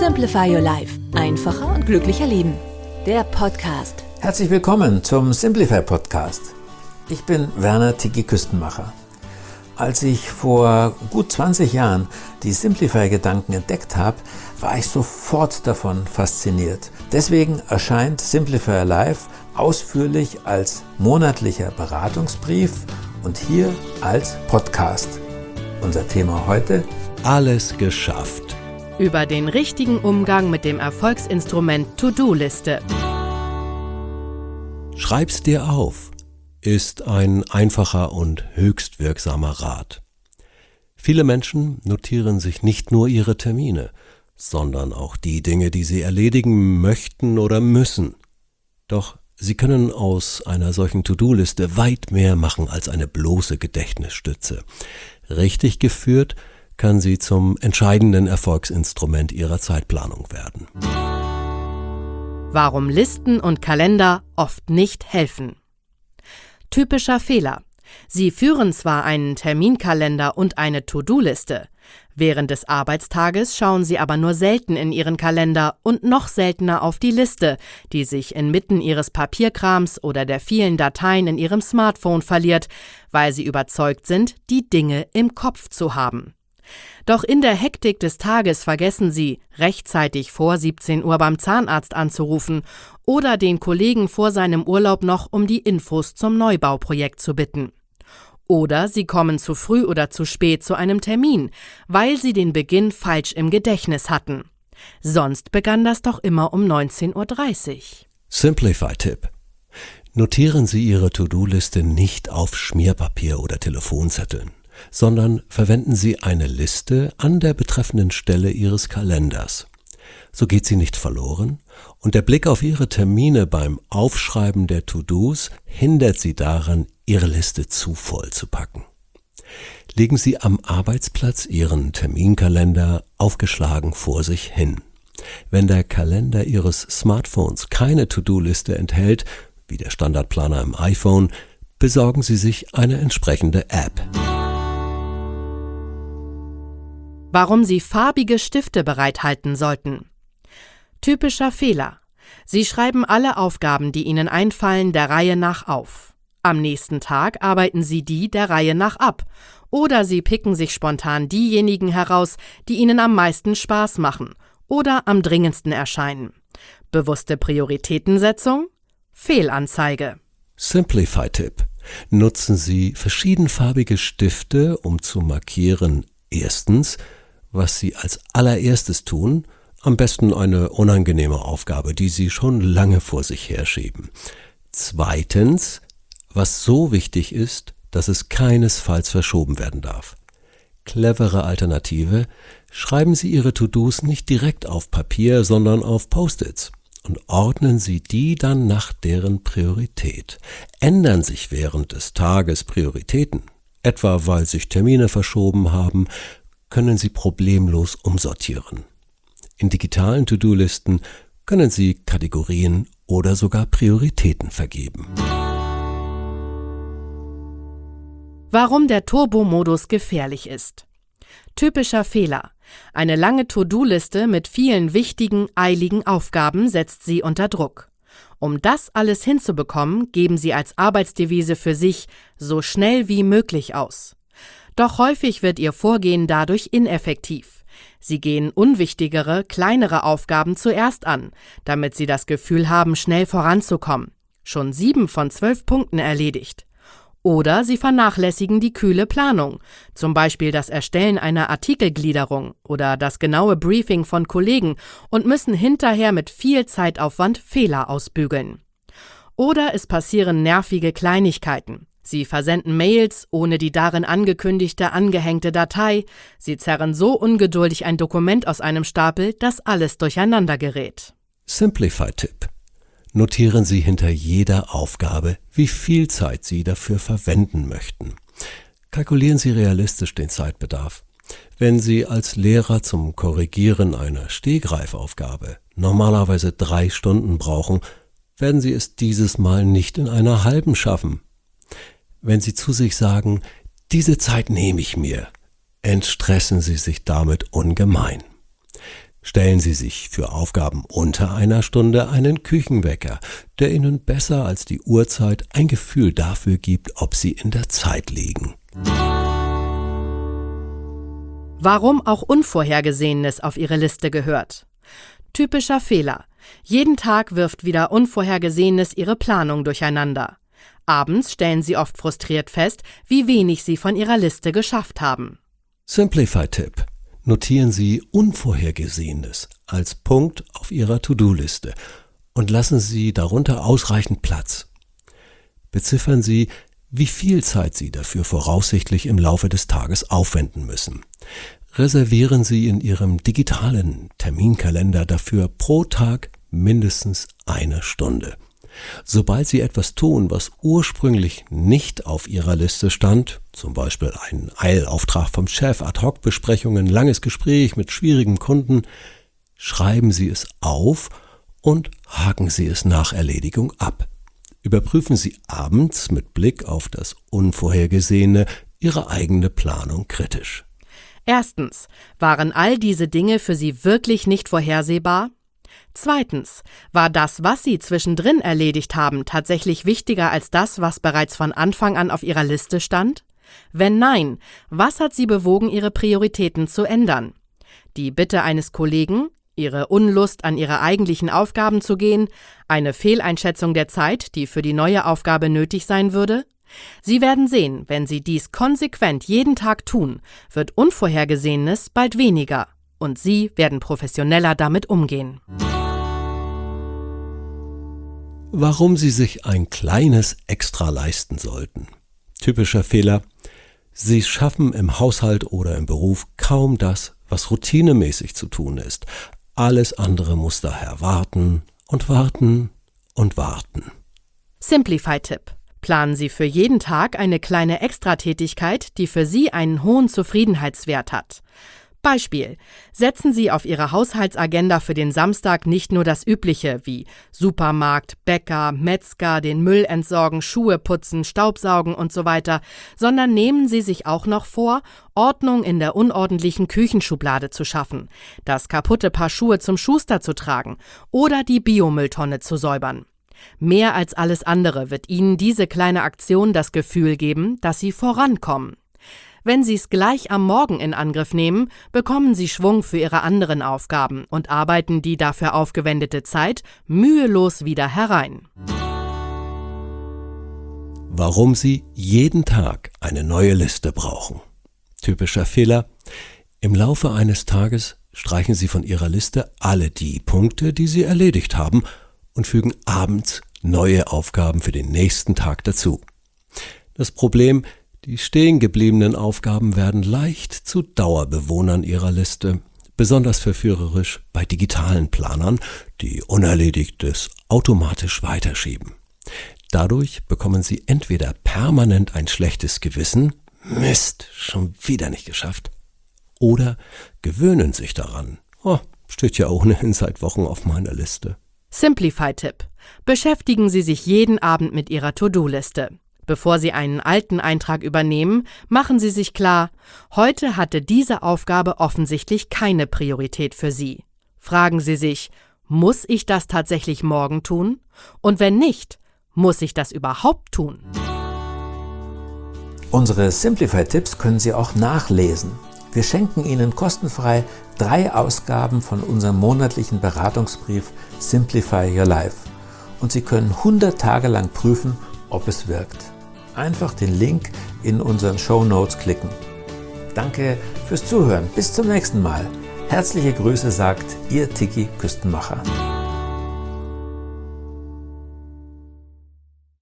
Simplify Your Life. Einfacher und glücklicher leben. Der Podcast. Herzlich willkommen zum Simplify Podcast. Ich bin Werner Tiki Küstenmacher. Als ich vor gut 20 Jahren die Simplify-Gedanken entdeckt habe, war ich sofort davon fasziniert. Deswegen erscheint Simplify Your Life ausführlich als monatlicher Beratungsbrief und hier als Podcast. Unser Thema heute: Alles geschafft. Über den richtigen Umgang mit dem Erfolgsinstrument To-Do-Liste. Schreib's dir auf, ist ein einfacher und höchst wirksamer Rat. Viele Menschen notieren sich nicht nur ihre Termine, sondern auch die Dinge, die sie erledigen möchten oder müssen. Doch sie können aus einer solchen To-Do-Liste weit mehr machen als eine bloße Gedächtnisstütze. Richtig geführt kann sie zum entscheidenden Erfolgsinstrument ihrer Zeitplanung werden. Warum Listen und Kalender oft nicht helfen. Typischer Fehler. Sie führen zwar einen Terminkalender und eine To-Do-Liste. Während des Arbeitstages schauen Sie aber nur selten in Ihren Kalender und noch seltener auf die Liste, die sich inmitten Ihres Papierkrams oder der vielen Dateien in Ihrem Smartphone verliert, weil Sie überzeugt sind, die Dinge im Kopf zu haben. Doch in der Hektik des Tages vergessen Sie, rechtzeitig vor 17 Uhr beim Zahnarzt anzurufen oder den Kollegen vor seinem Urlaub noch um die Infos zum Neubauprojekt zu bitten. Oder Sie kommen zu früh oder zu spät zu einem Termin, weil Sie den Beginn falsch im Gedächtnis hatten. Sonst begann das doch immer um 19:30 Uhr. Simplify-Tipp: Notieren Sie Ihre To-Do-Liste nicht auf Schmierpapier oder Telefonzetteln, sondern verwenden Sie eine Liste an der betreffenden Stelle Ihres Kalenders. So geht sie nicht verloren und der Blick auf Ihre Termine beim Aufschreiben der To-Dos hindert Sie daran, Ihre Liste zu voll zu packen. Legen Sie am Arbeitsplatz Ihren Terminkalender aufgeschlagen vor sich hin. Wenn der Kalender Ihres Smartphones keine To-Do-Liste enthält, wie der Standardplaner im iPhone, besorgen Sie sich eine entsprechende App. Warum Sie farbige Stifte bereithalten sollten. Typischer Fehler. Sie schreiben alle Aufgaben, die Ihnen einfallen, der Reihe nach auf. Am nächsten Tag arbeiten Sie die der Reihe nach ab. Oder Sie picken sich spontan diejenigen heraus, die Ihnen am meisten Spaß machen oder am dringendsten erscheinen. Bewusste Prioritätensetzung? Fehlanzeige. Simplify-Tipp: Nutzen Sie verschiedenfarbige Stifte, um zu markieren: Erstens, was Sie als allererstes tun, am besten eine unangenehme Aufgabe, die Sie schon lange vor sich herschieben. Zweitens, was so wichtig ist, dass es keinesfalls verschoben werden darf. Clevere Alternative: Schreiben Sie Ihre To-Dos nicht direkt auf Papier, sondern auf Post-its und ordnen Sie die dann nach deren Priorität. Ändern sich während des Tages Prioritäten, etwa weil sich Termine verschoben haben, können Sie problemlos umsortieren. In digitalen To-Do-Listen können Sie Kategorien oder sogar Prioritäten vergeben. Warum der Turbo-Modus gefährlich ist. Typischer Fehler. Eine lange To-Do-Liste mit vielen wichtigen, eiligen Aufgaben setzt Sie unter Druck. Um das alles hinzubekommen, geben Sie als Arbeitsdevise für sich so schnell wie möglich aus. Doch häufig wird Ihr Vorgehen dadurch ineffektiv. Sie gehen unwichtigere, kleinere Aufgaben zuerst an, damit Sie das Gefühl haben, schnell voranzukommen. Schon 7 von 12 Punkten erledigt. Oder Sie vernachlässigen die kühle Planung, zum Beispiel das Erstellen einer Artikelgliederung oder das genaue Briefing von Kollegen und müssen hinterher mit viel Zeitaufwand Fehler ausbügeln. Oder es passieren nervige Kleinigkeiten. Sie versenden Mails ohne die darin angekündigte angehängte Datei. Sie zerren so ungeduldig ein Dokument aus einem Stapel, dass alles durcheinander gerät. Simplify-Tipp: Notieren Sie hinter jeder Aufgabe, wie viel Zeit Sie dafür verwenden möchten. Kalkulieren Sie realistisch den Zeitbedarf. Wenn Sie als Lehrer zum Korrigieren einer Stegreifaufgabe normalerweise 3 Stunden brauchen, werden Sie es dieses Mal nicht in einer halben schaffen. Wenn Sie zu sich sagen, diese Zeit nehme ich mir, entstressen Sie sich damit ungemein. Stellen Sie sich für Aufgaben unter einer Stunde einen Küchenwecker, der Ihnen besser als die Uhrzeit ein Gefühl dafür gibt, ob Sie in der Zeit liegen. Warum auch Unvorhergesehenes auf Ihre Liste gehört. Typischer Fehler. Jeden Tag wirft wieder Unvorhergesehenes Ihre Planung durcheinander. Abends stellen Sie oft frustriert fest, wie wenig Sie von Ihrer Liste geschafft haben. Simplify-Tipp. Notieren Sie Unvorhergesehenes als Punkt auf Ihrer To-Do-Liste und lassen Sie darunter ausreichend Platz. Beziffern Sie, wie viel Zeit Sie dafür voraussichtlich im Laufe des Tages aufwenden müssen. Reservieren Sie in Ihrem digitalen Terminkalender dafür pro Tag mindestens 1 Stunde. Sobald Sie etwas tun, was ursprünglich nicht auf Ihrer Liste stand, zum Beispiel ein Eilauftrag vom Chef, Ad-hoc-Besprechungen, langes Gespräch mit schwierigen Kunden, schreiben Sie es auf und haken Sie es nach Erledigung ab. Überprüfen Sie abends mit Blick auf das Unvorhergesehene Ihre eigene Planung kritisch. Erstens, waren all diese Dinge für Sie wirklich nicht vorhersehbar? Zweitens, war das, was Sie zwischendrin erledigt haben, tatsächlich wichtiger als das, was bereits von Anfang an auf Ihrer Liste stand? Wenn nein, was hat Sie bewogen, Ihre Prioritäten zu ändern? Die Bitte eines Kollegen, Ihre Unlust, an Ihre eigentlichen Aufgaben zu gehen, eine Fehleinschätzung der Zeit, die für die neue Aufgabe nötig sein würde? Sie werden sehen, wenn Sie dies konsequent jeden Tag tun, wird Unvorhergesehenes bald weniger und Sie werden professioneller damit umgehen. Warum Sie sich ein kleines Extra leisten sollten. Typischer Fehler: Sie schaffen im Haushalt oder im Beruf kaum das, was routinemäßig zu tun ist. Alles andere muss daher warten und warten und warten. Simplify-Tipp. Planen Sie für jeden Tag eine kleine Extratätigkeit, die für Sie einen hohen Zufriedenheitswert hat. Beispiel: Setzen Sie auf Ihre Haushaltsagenda für den Samstag nicht nur das Übliche wie Supermarkt, Bäcker, Metzger, den Müll entsorgen, Schuhe putzen, Staubsaugen und so weiter, sondern nehmen Sie sich auch noch vor, Ordnung in der unordentlichen Küchenschublade zu schaffen, das kaputte Paar Schuhe zum Schuster zu tragen oder die Biomülltonne zu säubern. Mehr als alles andere wird Ihnen diese kleine Aktion das Gefühl geben, dass Sie vorankommen. Wenn Sie es gleich am Morgen in Angriff nehmen, bekommen Sie Schwung für Ihre anderen Aufgaben und arbeiten die dafür aufgewendete Zeit mühelos wieder herein. Warum Sie jeden Tag eine neue Liste brauchen. Typischer Fehler: Im Laufe eines Tages streichen Sie von Ihrer Liste alle die Punkte, die Sie erledigt haben, und fügen abends neue Aufgaben für den nächsten Tag dazu. Das Problem: Die stehen gebliebenen Aufgaben werden leicht zu Dauerbewohnern Ihrer Liste, besonders verführerisch bei digitalen Planern, die Unerledigtes automatisch weiterschieben. Dadurch bekommen Sie entweder permanent ein schlechtes Gewissen, Mist, schon wieder nicht geschafft, oder gewöhnen sich daran, steht ja ohnehin seit Wochen auf meiner Liste. Simplify-Tipp. Beschäftigen Sie sich jeden Abend mit Ihrer To-Do-Liste. Bevor Sie einen alten Eintrag übernehmen, machen Sie sich klar, heute hatte diese Aufgabe offensichtlich keine Priorität für Sie. Fragen Sie sich, muss ich das tatsächlich morgen tun? Und wenn nicht, muss ich das überhaupt tun? Unsere Simplify-Tipps können Sie auch nachlesen. Wir schenken Ihnen kostenfrei 3 Ausgaben von unserem monatlichen Beratungsbrief Simplify Your Life. Und Sie können 100 Tage lang prüfen, ob es wirkt. Einfach den Link in unseren Shownotes klicken. Danke fürs Zuhören. Bis zum nächsten Mal. Herzliche Grüße sagt Ihr Tiki Küstenmacher.